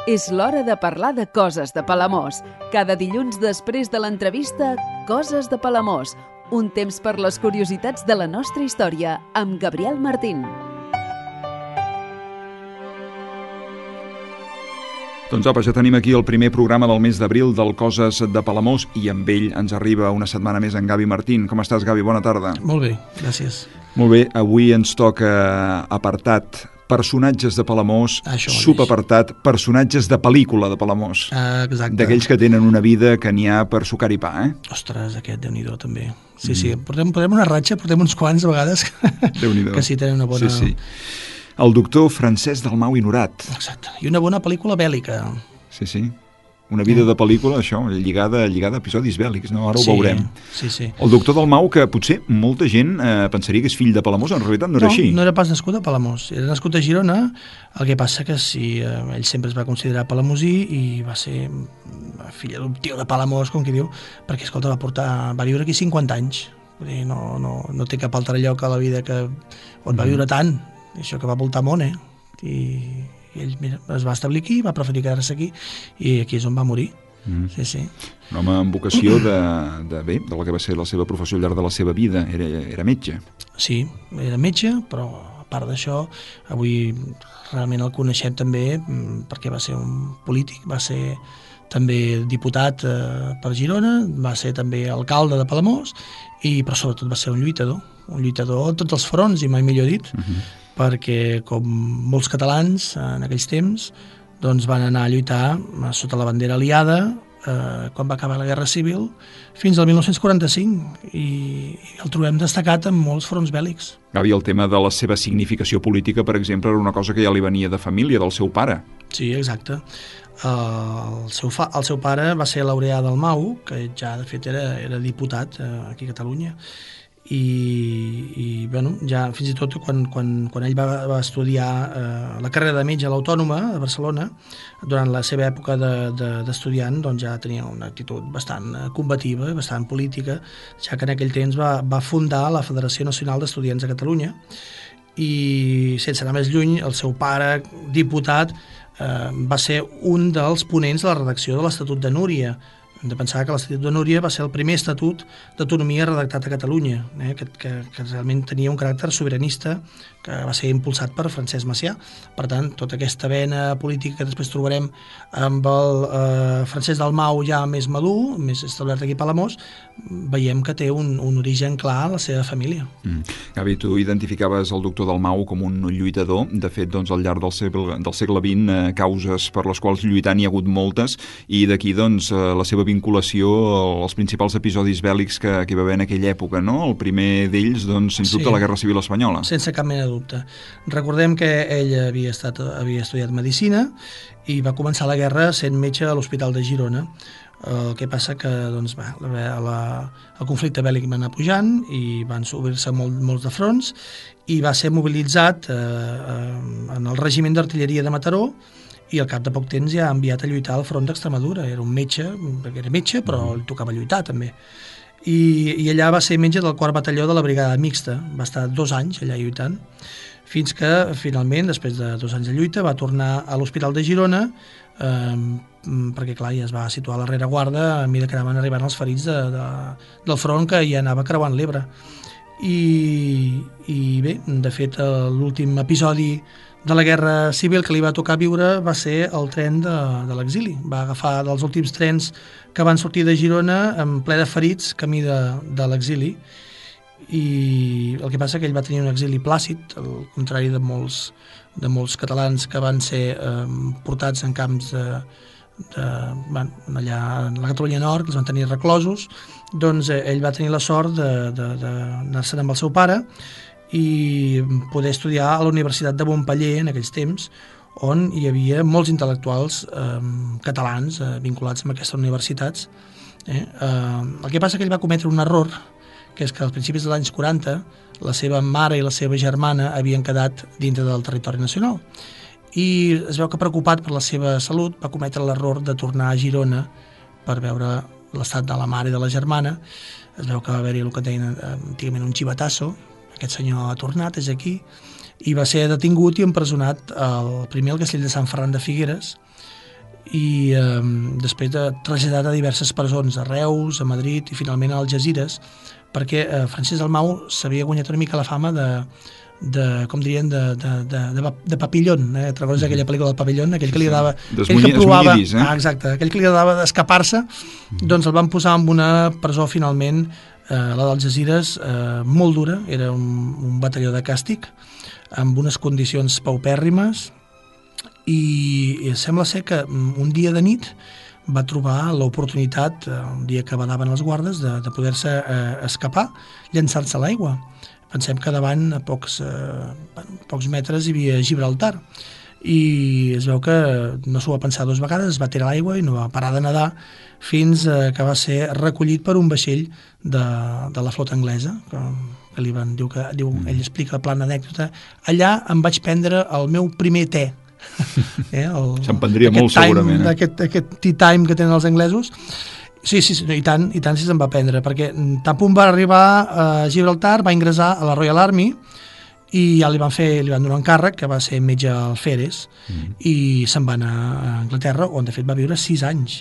És l'hora de parlar de coses de Palamós. Cada dilluns després de l'entrevista, Coses de Palamós. Un temps per les curiositats de la nostra història, amb Gabriel Martín. Doncs apa, ja tenim aquí el primer programa del mes d'abril del Coses de Palamós i amb ell ens arriba una setmana més en Gavi Martín. Com estàs, Gavi? Bona tarda. Molt bé, gràcies. Molt bé, avui ens toca apartat personatges de Palamós, subapartat personatges de pel·lícula de Palamós. Exacte. D'aquells que tenen una vida que n'hi ha per sucar i pa, eh? Ostres, aquest Déu-n'hi-do també. Sí, portem una ratxa, portem uns quants vegades que sí tenen una bona... Sí. El doctor Francesc Dalmau i Norat. Exacte, i una bona pel·lícula bèl·lica. Sí. Una vida de pel·lícula, això, lligada a episodis bèl·lics, no? Ara ho veurem. Sí. El doctor Dalmau, que potser molta gent pensaria que és fill de Palamós, en realitat no era així. No era pas nascut a Palamós, era nascut a Girona, el que passa que sí, ell sempre es va considerar palamosí i va ser fill adoptiu de Palamós, com qui diu, perquè, escolta, va viure aquí 50 anys. Vull dir, no té cap altre lloc a la vida on va viure tant, això que va voltar món, I ell, mira, es va establir aquí, va preferir quedar-se aquí i aquí és on va morir. Sí. Un home amb vocació de la que va ser la seva professió al llarg de la seva vida, era metge. Sí, era metge, però a part d'això, avui realment el coneixem també perquè va ser un polític, va ser també diputat per Girona, va ser també alcalde de Palamós, però sobretot va ser un lluitador a tots els fronts, i mai millor dit, perquè com molts catalans en aquells temps doncs van anar a lluitar sota la bandera aliada quan va acabar la Guerra Civil fins al 1945 i el trobem destacat en molts fronts bèl·lics. Gavi, el tema de la seva significació política, per exemple, era una cosa que ja li venia de família, del seu pare. Sí, exacte. El seu pare va ser Laureà Dalmau, que ja de fet era diputat aquí a Catalunya, i bueno, ja fins i tot quan ell va estudiar la carrera de metge a l'Autònoma de Barcelona, durant la seva època d'estudiant, doncs ja tenia una actitud bastant combativa i bastant política, ja que en aquell temps va fundar la Federació Nacional d'Estudiants de Catalunya, i sense anar més lluny, el seu pare, diputat, va ser un dels ponents de la redacció de l'Estatut de Núria. Hem de pensar que l'Estatut de Núria va ser el primer estatut d'autonomia redactat a Catalunya, que realment tenia un caràcter sobiranista, que va ser impulsat per Francesc Macià. Per tant, tota aquesta vena política que després trobarem amb el Francesc Dalmau ja més madur, més establert aquí a Palamós, veiem que té un origen clar a la seva família. Gavi, tu identificaves el doctor Dalmau com un lluitador. De fet, doncs, al llarg del segle XX, causes per les quals lluitar n'hi ha hagut moltes, i d'aquí doncs, la seva vinculació als principals episodis bèl·lics que hi va haver en aquella època, no? El primer d'ells, doncs, sens dubte, la Guerra Civil Espanyola. Sense cap mena de dubte. Recordem que ell havia estudiat Medicina i va començar la guerra sent metge a l'Hospital de Girona. El que passa que doncs, el conflicte bèl·lic va anar pujant i van obrir-se molts de fronts i va ser mobilitzat en el regiment d'artilleria de Mataró, i al cap de poc temps ja ha enviat a lluitar al front d'Extremadura. Era un metge, perquè era metge, però li tocava lluitar també. I allà va ser metge del 4 batalló de la brigada mixta. Va estar 2 anys allà lluitant, fins que finalment, després de 2 anys de lluita, va tornar a l'Hospital de Girona, perquè clar, ja es va situar a la rereguarda a mesura que anaven arribant els ferits del front, que ja anava creuant l'Ebre. I bé, de fet, l'últim episodi de la Guerra Civil que li va tocar viure va ser el tren de l'exili. Va agafar dels últims trens que van sortir de Girona en ple de ferits camí de l'exili, i el que passa que ell va tenir un exili plàcid, al contrari de molts catalans que van ser portats en camps allà en la Catalunya Nord, que els van tenir reclosos. Doncs ell va tenir la sort d'anar-se'n amb el seu pare i poder estudiar a la Universitat de Montpeller en aquells temps, on hi havia molts intel·lectuals catalans vinculats amb aquestes universitats. El que passa que ell va cometre un error, que és que als principis dels anys 40 la seva mare i la seva germana havien quedat dintre del territori nacional, i es veu que, preocupat per la seva salut, va cometre l'error de tornar a Girona per veure l'estat de la mare i de la germana. Es veu que va haver-hi el que deien antigament un xivatasso. Aquest senyor ha tornat, és aquí, i va ser detingut i empresonat primer al castell de Sant Ferran de Figueres, i després de traslladat a diverses presons, a Reus, a Madrid i finalment a Algesires, perquè Francesc Dalmau s'havia guanyat una mica la fama com dirien, de papillon, recordes aquella pel·lícula del papillon, aquell que li agradava, aquell que provava, exacte, aquell que li agradava d'escapar-se, doncs el van posar en una presó finalment, la d'Algesires, molt dura, era un batalló de càstig, amb unes condicions paupèrrimes, i sembla ser que un dia de nit va trobar l'oportunitat, un dia que badaven els guardes, de poder-se escapar, llançar-se a l'aigua. Pensem que davant, a pocs metres, hi havia Gibraltar, i es veu que no s'ho va pensar 2 vegades, es va tirar a l'aigua i no va parar de nedar fins que va ser recollit per un vaixell de la flota anglesa, que li van dir ell explica la plana anècdota: allà em vaig prendre el meu primer te. Se'n prendria molt, segurament. Aquest tea time que tenen els anglesos. Sí, i tant si se'n va prendre, perquè tan punt va arribar a Gibraltar, va ingressar a la Royal Army i ja li van donar un càrrec, que va ser metge alferes, i se'n va anar a Anglaterra, on de fet va viure 6 anys.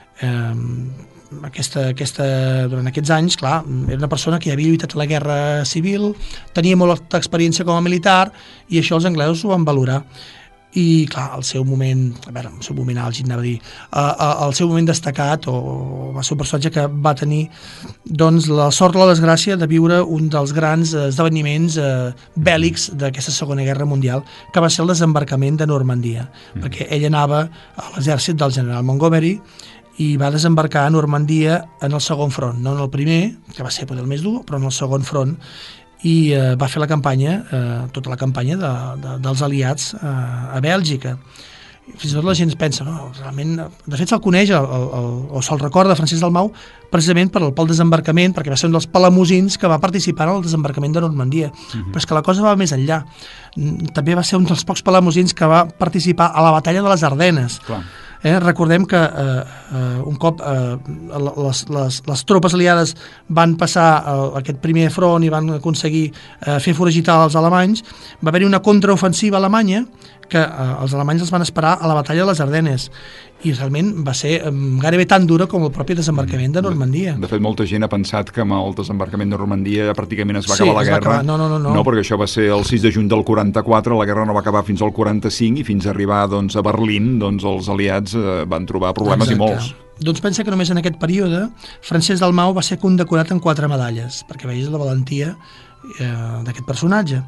Durant aquests anys, clar, era una persona que ja havia lluitat a la Guerra Civil, tenia molta experiència com a militar, i això els anglesos ho van valorar. I clar, el seu moment àlgid, anava a dir, el seu moment destacat, o va ser un personatge que va tenir doncs la sort o la desgràcia de viure un dels grans esdeveniments bèl·lics d'aquesta Segona Guerra Mundial, que va ser el desembarcament de Normandia, perquè ell anava a l'exèrcit del general Montgomery i va desembarcar a Normandia en el segon front, no en el primer, que va ser el més dur, però en el segon front, i va fer la campanya, tota la campanya dels aliats a Bèlgica. Fins i tot la gent pensa, no, realment, de fet se'l coneix o se'l recorda Francesc Dalmau precisament pel desembarcament, perquè va ser un dels palamosins que va participar en el desembarcament de Normandia. Però és que la cosa va més enllà. També va ser un dels pocs palamosins que va participar a la batalla de les Ardenes. Clar. Recordem que un cop les tropes aliades van passar aquest primer front i van aconseguir fer foragitar els alemanys, va haver-hi una contraofensiva alemanya que els alemanys els van esperar a la batalla de les Ardenes, i realment va ser gairebé tan dura com el propi desembarcament de Normandia. De fet, molta gent ha pensat que amb el desembarcament de Normandia pràcticament es va acabar la guerra. No, perquè això va ser el 6 de juny del 44, la guerra no va acabar fins al 45, i fins a arribar a Berlín, els aliats van trobar problemes. Exacte. I molts. Doncs pensa que només en aquest període Francesc Dalmau va ser condecorat amb 4 medalles, perquè vegis la valentia d'aquest personatge.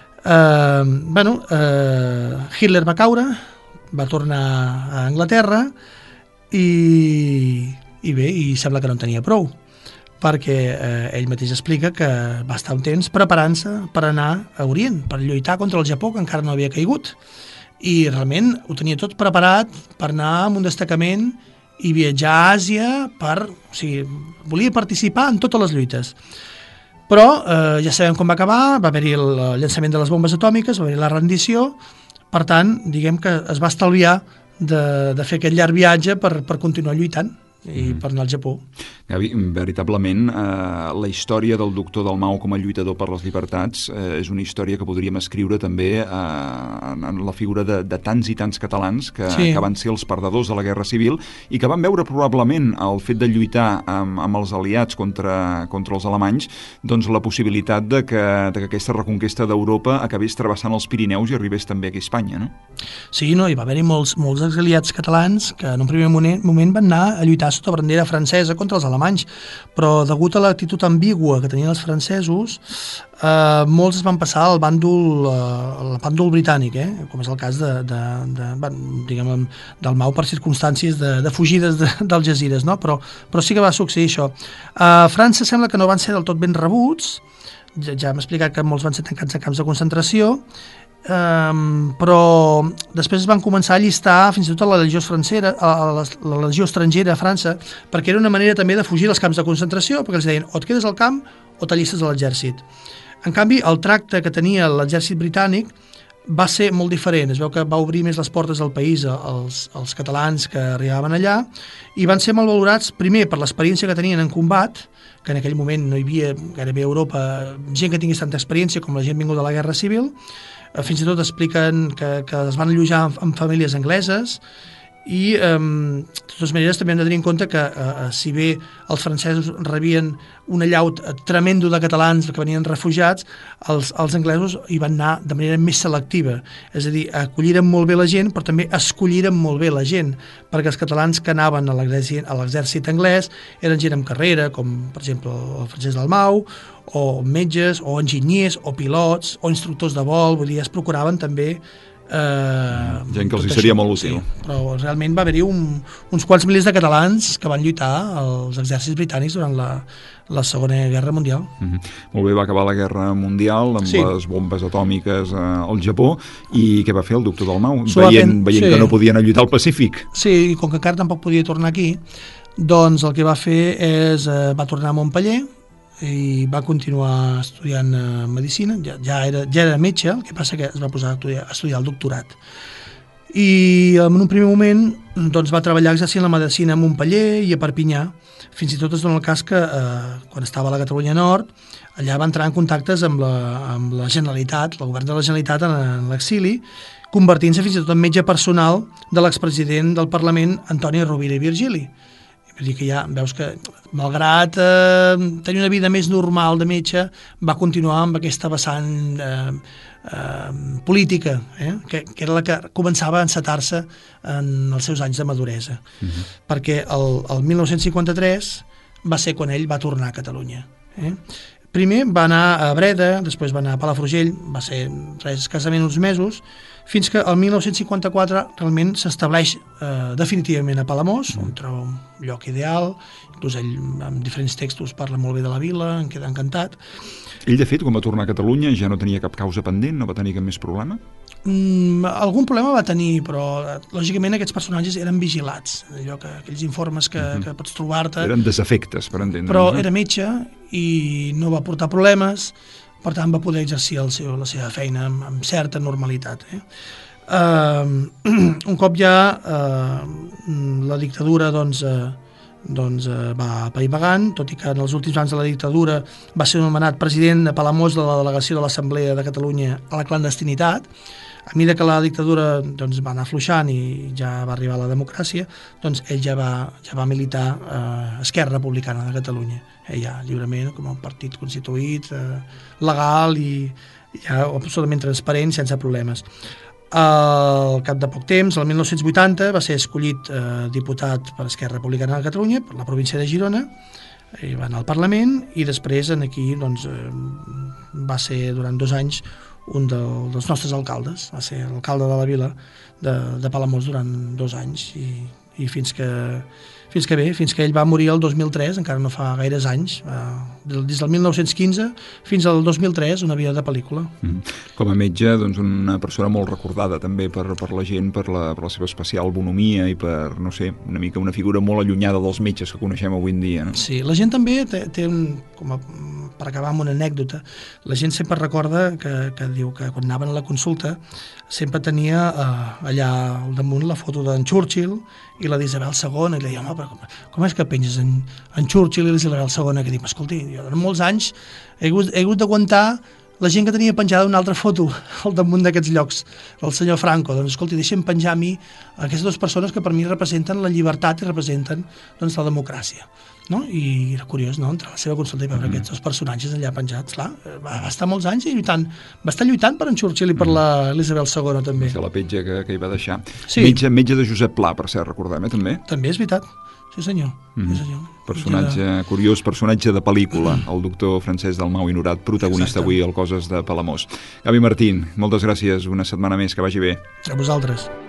Hitler va caure, va tornar a Anglaterra i sembla que no en tenia prou, perquè ell mateix explica que va estar un temps preparant-se per anar a Orient, per lluitar contra el Japó, que encara no havia caigut, i realment ho tenia tot preparat per anar amb un destacament i viatjar a Àsia, volia participar en totes les lluites. Però ja sabem com va acabar, va haver-hi el llançament de les bombes atòmiques, va haver-hi la rendició. Per tant, diguem que es va estalviar de fer aquest llarg viatge per continuar lluitant i per anar al Japó. Gavi, veritablement, la història del doctor Dalmau com a lluitador per les llibertats és una història que podríem escriure també en la figura de tants i tants catalans que van ser els perdedors de la Guerra Civil i que van veure probablement el fet de lluitar amb els aliats contra els alemanys, doncs la possibilitat de que aquesta reconquesta d'Europa acabés travessant els Pirineus i arribés també aquí a Espanya, no? Sí, hi va haver-hi molts exiliats catalans que en un primer moment van anar a lluitar sota bandera francesa contra els alemanys, però degut a l'actitud ambigua que tenien els francesos, molts es van passar al bàndol britànic, com és el cas diguem, del Mau per circumstàncies de fugides d'Algesires, no? Però sí que va succeir això. A França sembla que no van ser del tot ben rebuts, ja hem explicat que molts van ser tancats a camps de concentració, però després es van començar a llistar fins i tot a la legió estrangera a França, perquè era una manera també de fugir dels camps de concentració, perquè els deien o et quedes al camp o t'allistes a l'exèrcit. En canvi, el tracte que tenia l'exèrcit britànic va ser molt diferent. Es veu que va obrir més les portes del país als catalans que arribaven allà i van ser molt valorats, primer, per l'experiència que tenien en combat, que en aquell moment no hi havia gairebé a Europa gent que tingués tanta experiència com la gent vinguda de la Guerra Civil. Fins i tot expliquen que es van allojar amb famílies angleses i de totes maneres també hem de tenir en compte que si bé els francesos rebien un allau tremendo de catalans que venien refugiats, els anglesos hi van anar de manera més selectiva, és a dir, acolliren molt bé la gent però també escolliren molt bé la gent, perquè els catalans que anaven a l'exèrcit anglès eren gent amb carrera, com per exemple el Francesc Dalmau, o metges, o enginyers, o pilots, o instructors de vol, vull dir, es procuraven també gent que els seria molt útil. Sí, però realment va haver-hi uns quants milers de catalans que van lluitar als exèrcits britànics durant la Segona Guerra Mundial. Molt bé, va acabar la Guerra Mundial amb les bombes atòmiques al Japó, i què va fer el doctor Dalmau? Veient que no podien lluitar al Pacífic. Sí, i com que encara tampoc podia tornar aquí, doncs el que va fer és va tornar a Montpeller i va continuar estudiant medicina, ja era metge, el que passa que es va posar a estudiar el doctorat. I en un primer moment doncs, va treballar exercint la medicina a Montpeller i a Perpinyà. Fins i tot es dona el cas que quan estava a la Catalunya Nord, allà va entrar en contactes amb la Generalitat, el govern de la Generalitat en l'exili, convertint-se fins i tot en metge personal de l'expresident del Parlament, Antoni Rovira i Virgili. Vull dir que ja veus que, malgrat tenir una vida més normal de metge, va continuar amb aquesta vessant política, que era la que començava a encetar-se en els seus anys de maduresa. Perquè el 1953 va ser quan ell va tornar a Catalunya. Primer va anar a Breda, després va anar a Palafrugell, va ser escassament uns mesos, fins que el 1954 realment s'estableix definitivament a Palamós, on troba un lloc ideal, inclús ell amb diferents textos parla molt bé de la vila, en queda encantat. Ell, de fet, quan va tornar a Catalunya ja no tenia cap causa pendent, no va tenir cap més problema? Algun problema va tenir, però lògicament aquests personatges eren vigilats, allò que aquells informes que pots trobar-te... Eren desafectes, per entendre. Però era metge i no va portar problemes, per tant va poder exercir la seva feina amb certa normalitat. Un cop ja la dictadura va paivagant, tot i que en els últims anys de la dictadura va ser nomenat president de Palamós de la delegació de l'Assemblea de Catalunya a la clandestinitat. A mesura que la dictadura va anar afluixant i ja va arribar a la democràcia, doncs ell ja va militar a Esquerra Republicana de Catalunya, ja lliurement, com un partit constituït, legal i ja absolutament transparent, sense problemes. Al cap de poc temps, el 1980, va ser escollit diputat per Esquerra Republicana de Catalunya, per la província de Girona, i va anar al Parlament, i després aquí va ser durant 2 anys un dels nostres alcaldes, va ser l'alcalde de la vila de Palamós durant 2 anys i fins que ell va morir el 2003, encara no fa gaires anys, des del 1915 fins al 2003, una vida de pel·lícula. Com a metge, doncs una persona molt recordada també per la gent, per la seva especial bonomia i per, no sé, una mica una figura molt allunyada dels metges que coneixem avui en dia. No? Sí, la gent també té per acabar amb una anècdota, la gent sempre recorda que diu que quan anaven a la consulta sempre tenia allà al damunt la foto d'en Churchill i la d'Isabel II, i li deia, home, però com és que penges en Churchill i l'Isabel II? Que dic, escolti, jo durant molts anys he hagut d'aguantar la gent que tenia penjada una altra foto al damunt d'aquests llocs, el senyor Franco. Doncs escolti, deixem penjar a mi aquestes 2 persones que per mi representen la llibertat i representen la democràcia. No? I era curiós, no?, entrar a la seva consulta i veure aquests 2 personatges allà penjats. Clar, va estar molts anys lluitant, va estar lluitant per en Churchill i per l'Isabel II també. La petja que hi va deixar. Sí. Metge de Josep Pla, per cert, recordem, també? També és veritat. Sí, senyor. Sí, senyor. Personatge curiós, personatge de pel·lícula, el doctor Francesc Dalmau i Norat, protagonista avui al Coses de Palamós. Gavi Martín, moltes gràcies, una setmana més, que vagi bé. A vosaltres.